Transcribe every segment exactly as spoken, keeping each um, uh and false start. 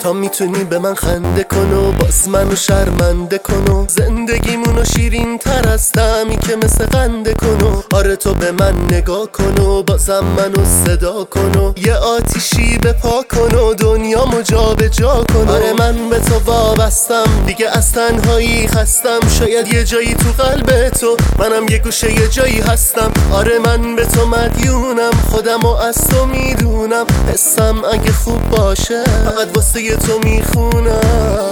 تا میتونی به من خنده کن و باز منو شرمنده کن و زندگیمونو شیرین تر از طعمی که مثل قنده کن و آره تو به من نگاه کن و بازم منو صدا کن و یه آتیشی به پا کن و دنیامو جا به جا کن. آره من به تو وابستم دیگه، از تنهایی خستم، شاید یه جایی تو قلب تو منم یه گوشه یه جایی هستم. آره من به تو مدیونم، خودمو از تو میدونم، حسم اگه خوب باشه فقط واسه تو میخونم.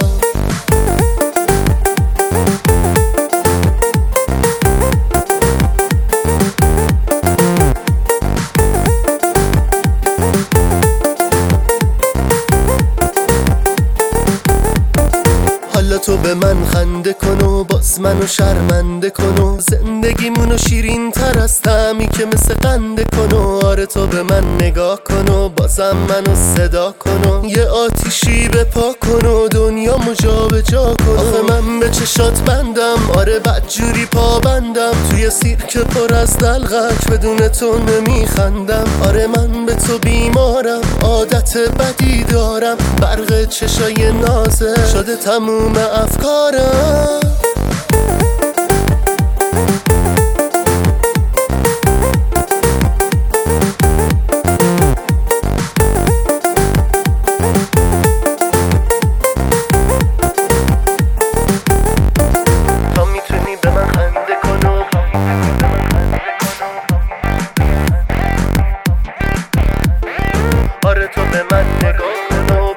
حالا تو به من خنده کن و باز منو شرمنده کن و زندگیمونو شیرین تر از طعمی که مثل قنده کن و آره تو به من نگاه کن و بازم منو صدا کن و یه آتیشی به پا کن و دنیامو جا به جا کن. آخه من به چشات بندم، آره بدجوری پا بندم، توی سیرک پر از دلغک بدون تو نمیخندم. آره من به تو بیمارم، عادت بدی دارم، برق چشای نازه شده تموم افکارم. تا میتونی به من خنده کن و آره تو به من نگاه کن و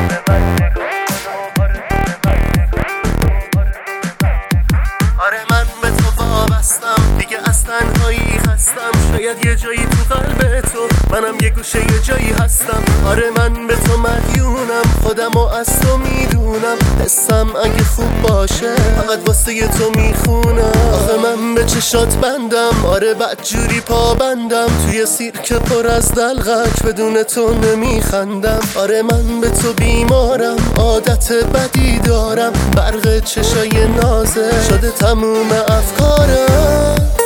آره من به تو وابستم دیگه، از تنهایی خستم، شاید یه جایی تو قلب تو منم یه گوشه یه جایی هستم. آره من به تو مدیونم، خودمو از تو میدونم، حسم اگه خوب باشه فقط واسه تو میخونم. آخه من به چشات بندم، آره بدجوری پا بندم، توی سیرک پر از دلغک بدون تو نمیخندم. آره من به تو بیمارم، عادت بدی دارم، برق چشای نازه شده تموم افکارم.